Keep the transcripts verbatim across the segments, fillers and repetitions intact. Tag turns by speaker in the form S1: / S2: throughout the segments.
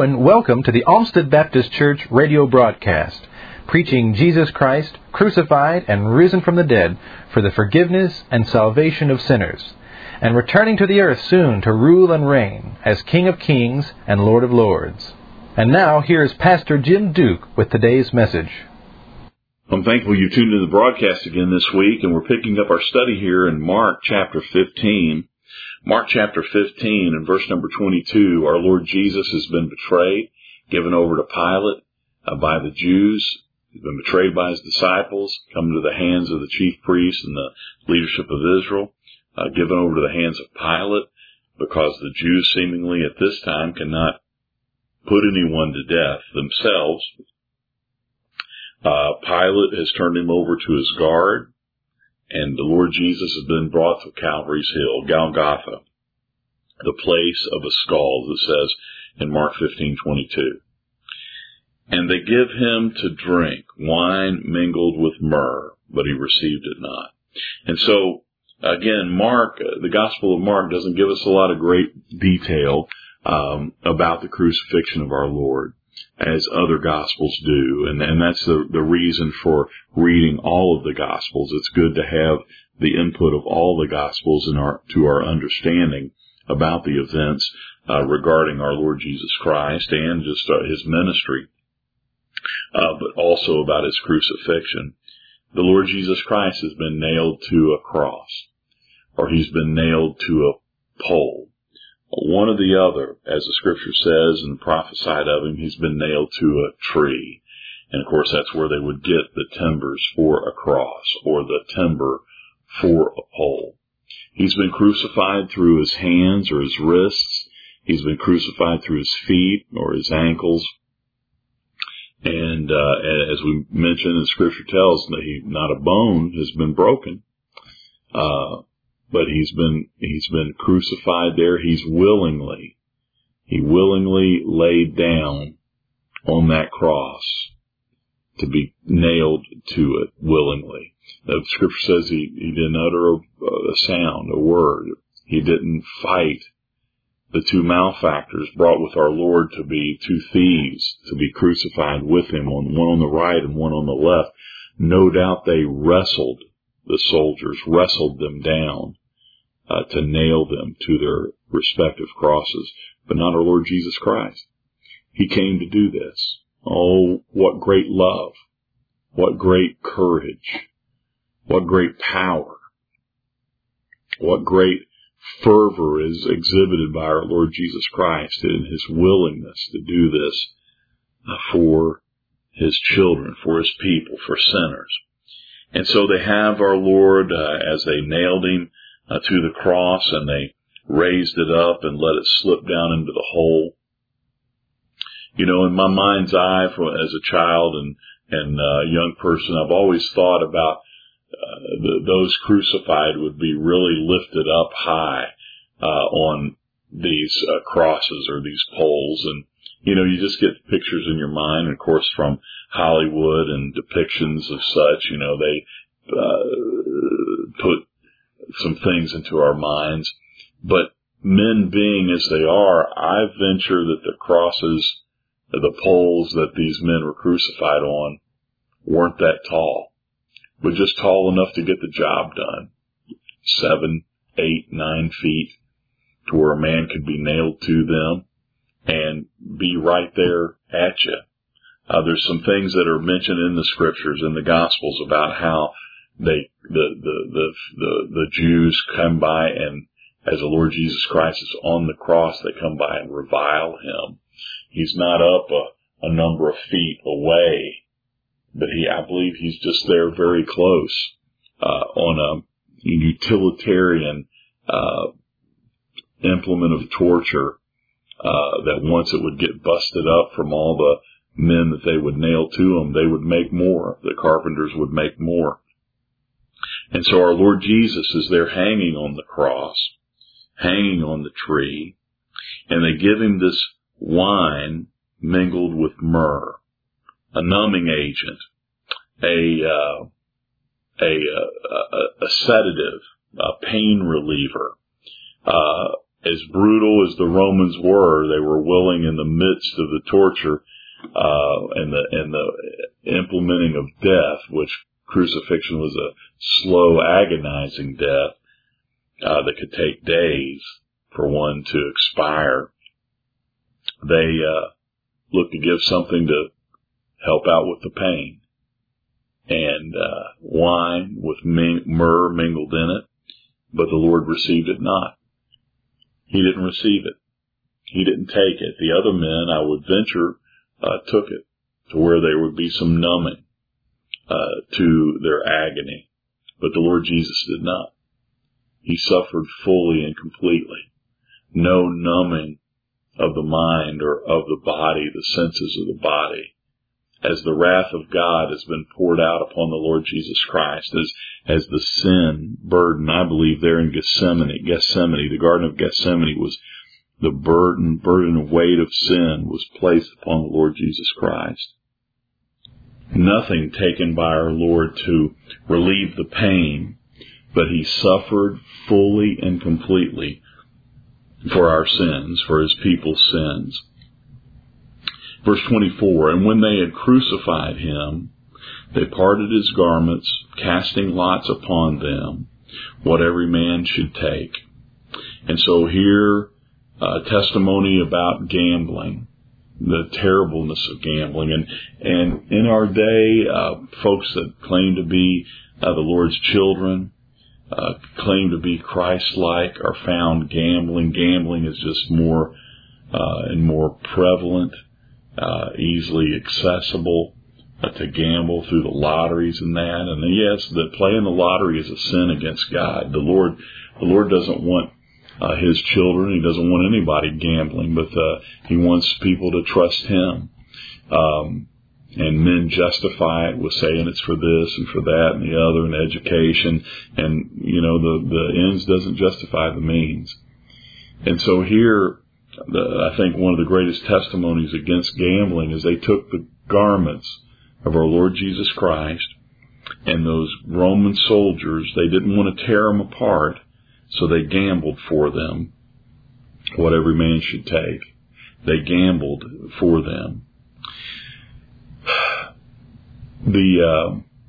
S1: and welcome to the Olmsted Baptist Church radio broadcast, preaching Jesus Christ, crucified and risen from the dead for the forgiveness and salvation of sinners, and returning to the earth soon to rule and reign as King of Kings and Lord of Lords. And now, here's Pastor Jim Duke with today's message.
S2: I'm thankful you tuned into the broadcast again this week, and we're picking up our study here in Mark chapter fifteen. Mark chapter fifteen and verse number twenty-two, our Lord Jesus has been betrayed, given over to Pilate uh, by the Jews. He's been betrayed by his disciples, come to the hands of the chief priests and the leadership of Israel, uh, given over to the hands of Pilate, because the Jews seemingly at this time cannot put anyone to death themselves. Uh, Pilate has turned him over to his guard, and the Lord Jesus has been brought to Calvary's Hill, Golgotha, the place of a skull, as it says in Mark fifteen twenty-two. And they give him to drink wine mingled with myrrh, but he received it not. And so, again, Mark, the Gospel of Mark doesn't give us a lot of great detail um, about the crucifixion of our Lord, as other Gospels do. And, and that's the, the reason for reading all of the Gospels. It's good to have the input of all the Gospels in our, to our understanding about the events uh, regarding our Lord Jesus Christ and just uh, his ministry, uh, but also about his crucifixion. The Lord Jesus Christ has been nailed to a cross, or he's been nailed to a pole. One or the other, as the scripture says and prophesied of him, he's been nailed to a tree. And of course, that's where they would get the timbers for a cross, or the timber for a pole. He's been crucified through his hands or his wrists. He's been crucified through his feet or his ankles. And uh, as we mentioned, the scripture tells that he, not a bone has been broken. Uh But he's been, he's been crucified there. He's willingly, he willingly laid down on that cross to be nailed to it willingly. The scripture says he, he didn't utter a, a sound, a word. He didn't fight the two malefactors brought with our Lord to be two thieves, to be crucified with him, on one on the right and one on the left. No doubt they wrestled, the soldiers wrestled them down Uh, to nail them to their respective crosses, but not our Lord Jesus Christ. He came to do this. Oh, what great love, what great courage, what great power, what great fervor is exhibited by our Lord Jesus Christ in his willingness to do this for his children, for his people, for sinners. And so they have our Lord uh, as they nailed him Uh, to the cross, and they raised it up and let it slip down into the hole. You know, in my mind's eye, for, as a child and and uh, young person, I've always thought about uh, the, those crucified would be really lifted up high uh, on these uh, crosses or these poles, and you know, you just get pictures in your mind. And of course, from Hollywood and depictions of such, you know, they uh, put some things into our minds. But men being as they are, I venture that the crosses, the poles that these men were crucified on, weren't that tall, but just tall enough to get the job done. Seven, eight, nine feet, to where a man could be nailed to them and be right there at you. Uh, there's some things that are mentioned in the scriptures, in the Gospels, about how They, the, the, the, the, the Jews come by, and as the Lord Jesus Christ is on the cross, they come by and revile him. He's not up a, a number of feet away, but he, I believe he's just there very close, uh, on a utilitarian, uh, implement of torture, uh, that once it would get busted up from all the men that they would nail to him, they would make more. The carpenters would make more. And so our Lord Jesus is there hanging on the cross, hanging on the tree, and they give him this wine mingled with myrrh, a numbing agent, a, uh, a, a, a, a sedative, a pain reliever, uh, as brutal as the Romans were, they were willing in the midst of the torture uh, and the and the implementing of death, which crucifixion was a slow, agonizing death uh, that could take days for one to expire. They uh, looked to give something to help out with the pain, and uh, wine with myrrh mingled in it, but the Lord received it not. He didn't receive it. He didn't take it. The other men, I would venture, uh, took it to where there would be some numbing uh, to their agony. But the Lord Jesus did not. He suffered fully and completely. No numbing of the mind or of the body, the senses of the body. As the wrath of God has been poured out upon the Lord Jesus Christ, as as the sin burden, I believe there in Gethsemane, Gethsemane, the Garden of Gethsemane was the burden, burden and weight of sin was placed upon the Lord Jesus Christ. Nothing taken by our Lord to relieve the pain, but He suffered fully and completely for our sins, for His people's sins. Verse twenty-four, and when they had crucified Him, they parted His garments, casting lots upon them, what every man should take. And so here, uh, testimony about gambling, the terribleness of gambling. And, and in our day, uh, folks that claim to be uh, the Lord's children, uh, claim to be Christ-like, are found gambling. Gambling is just more uh, and more prevalent. Uh, easily accessible uh, to gamble through the lotteries and that. And yes, the playing the lottery is a sin against God. The Lord, the Lord doesn't want uh, His children. He doesn't want anybody gambling, but uh, He wants people to trust Him. Um, and men justify it with saying it's for this and for that and the other and education. And you know, the the ends doesn't justify the means. And so here, The, I think one of the greatest testimonies against gambling is they took the garments of our Lord Jesus Christ, and those Roman soldiers, they didn't want to tear them apart, so they gambled for them what every man should take. They gambled for them. The uh,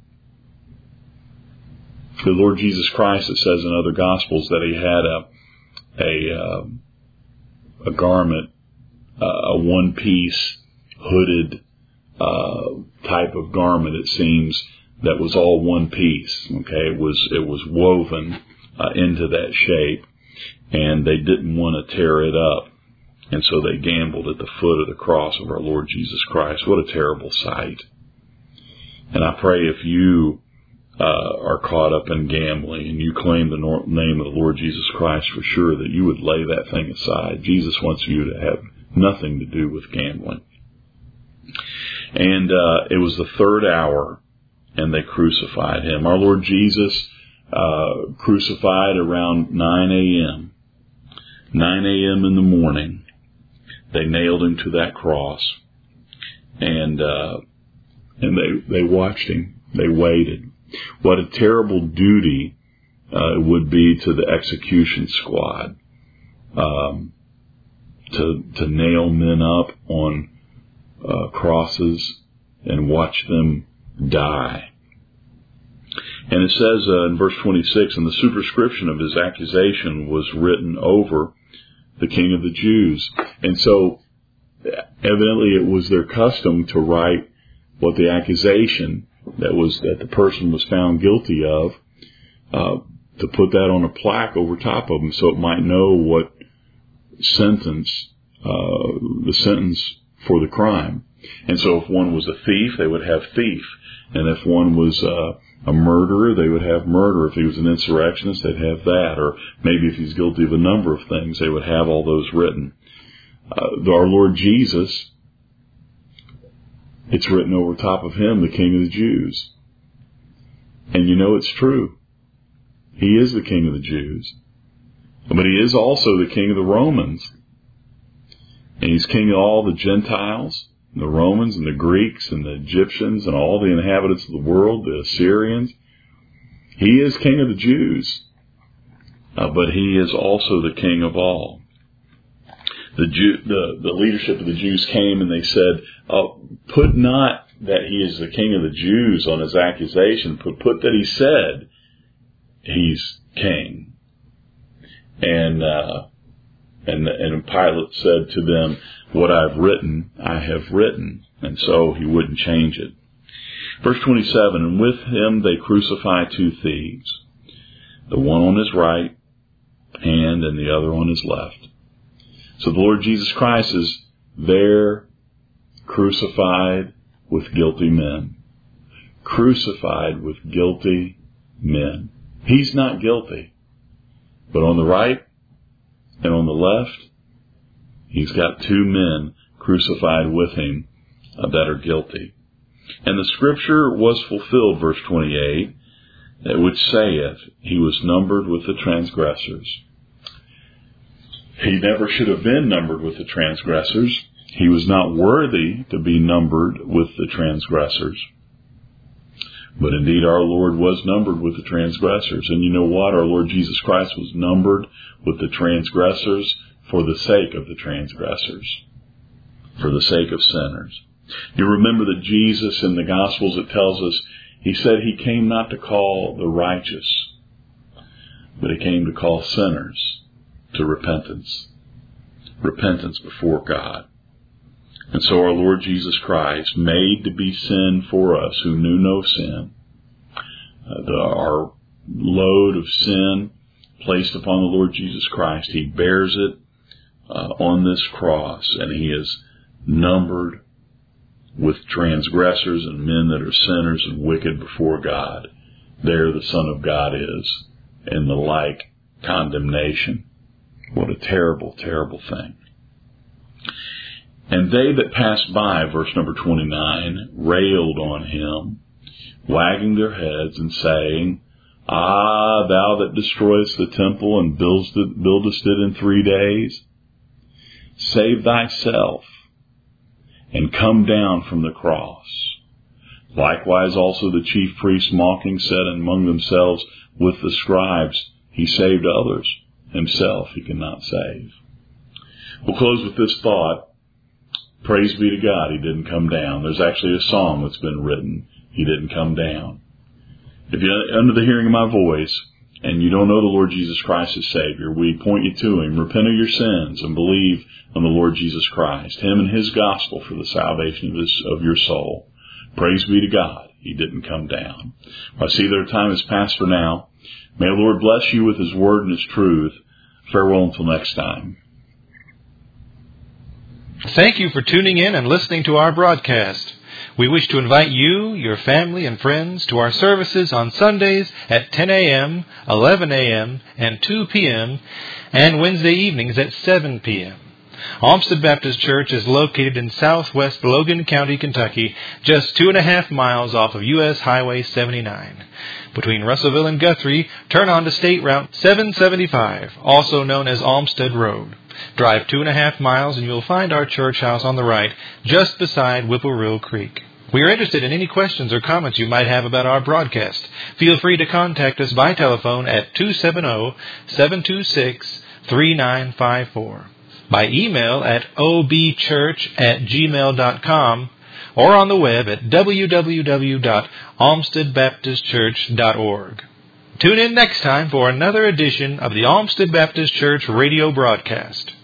S2: the Lord Jesus Christ, it says in other Gospels that He had a a uh, a garment, uh, a one-piece hooded uh, type of garment. It seems that was all one piece. Okay, it was it was woven uh, into that shape, and they didn't want to tear it up, and so they gambled at the foot of the cross of our Lord Jesus Christ. What a terrible sight! And I pray if you Uh, are caught up in gambling and you claim the nor- name of the Lord Jesus Christ for sure, that you would lay that thing aside. Jesus wants you to have nothing to do with gambling. And uh, it was the third hour, and they crucified Him. Our Lord Jesus uh, crucified around nine a.m. nine a.m. in the morning. They nailed Him to that cross, and uh, and they they watched Him. They waited. What a terrible duty uh, it would be to the execution squad um, to to nail men up on uh, crosses and watch them die. And it says uh, in verse twenty-six, and the superscription of His accusation was written over the King of the Jews. And so evidently it was their custom to write what the accusation that was that the person was found guilty of, uh, to put that on a plaque over top of them so it might know what sentence, uh, the sentence for the crime. And so if one was a thief, they would have thief. And if one was uh, a murderer, they would have murder. If he was an insurrectionist, they'd have that. Or maybe if he's guilty of a number of things, they would have all those written. Uh, our Lord Jesus, it's written over top of Him, the King of the Jews. And you know it's true. He is the King of the Jews. But He is also the King of the Romans. And He's King of all the Gentiles, the Romans and the Greeks and the Egyptians and all the inhabitants of the world, the Assyrians. He is King of the Jews. Uh, but He is also the King of all. the, Jew, the, the leadership of the Jews came and they said, oh, put not that he is the king of the Jews on his accusation, but put that he said he's king. And, uh, and, and Pilate said to them, what I've written, I have written. And so he wouldn't change it. Verse twenty-seven, and with him they crucify two thieves, the one on his right hand and the other on his left. So the Lord Jesus Christ is there crucified with guilty men. Crucified with guilty men. He's not guilty. But on the right and on the left, he's got two men crucified with him uh, that are guilty. And the scripture was fulfilled, verse twenty-eight, which saith, he was numbered with the transgressors. He never should have been numbered with the transgressors. He was not worthy to be numbered with the transgressors. But indeed our Lord was numbered with the transgressors. And you know what? Our Lord Jesus Christ was numbered with the transgressors for the sake of the transgressors. For the sake of sinners. You remember that Jesus in the Gospels, it tells us, he said he came not to call the righteous, but he came to call sinners to repentance. Repentance before God. And so our Lord Jesus Christ, made to be sin for us who knew no sin, uh, the, our load of sin placed upon the Lord Jesus Christ, he bears it uh, on this cross, and he is numbered with transgressors and men that are sinners and wicked before God. There the Son of God is in the like condemnation. What a terrible, terrible thing. And they that passed by, verse number twenty-nine, railed on him, wagging their heads and saying, Ah, thou that destroyest the temple and buildest it in three days, save thyself and come down from the cross. Likewise also the chief priests mocking said among themselves with the scribes, he saved others, himself he cannot save. We'll close with this thought. Praise be to God, he didn't come down. There's actually a song that's been written, he didn't come down. If you're under the hearing of my voice and you don't know the Lord Jesus Christ as Savior, we point you to him. Repent of your sins and believe on the Lord Jesus Christ, him and his gospel for the salvation of, this, of your soul. Praise be to God, he didn't come down. I see their time has passed for now. May the Lord bless you with his word and his truth. Farewell until next time.
S1: Thank you for tuning in and listening to our broadcast. We wish to invite you, your family, and friends to our services on Sundays at ten a.m., eleven a.m., and two p.m., and Wednesday evenings at seven p.m. Olmsted Baptist Church is located in southwest Logan County, Kentucky, just two and a half miles off of U S Highway seventy-nine. Between Russellville and Guthrie, turn on to State Route seven seventy-five, also known as Olmsted Road. Drive two and a half miles and you'll find our church house on the right, just beside Whippoorwill Creek. We are interested in any questions or comments you might have about our broadcast. Feel free to contact us by telephone at two seven zero, seven two six, three nine five four, by email at o b church at gmail dot com, or on the web at w w w dot olmsted baptist church dot org. Tune in next time for another edition of the Olmsted Baptist Church radio broadcast.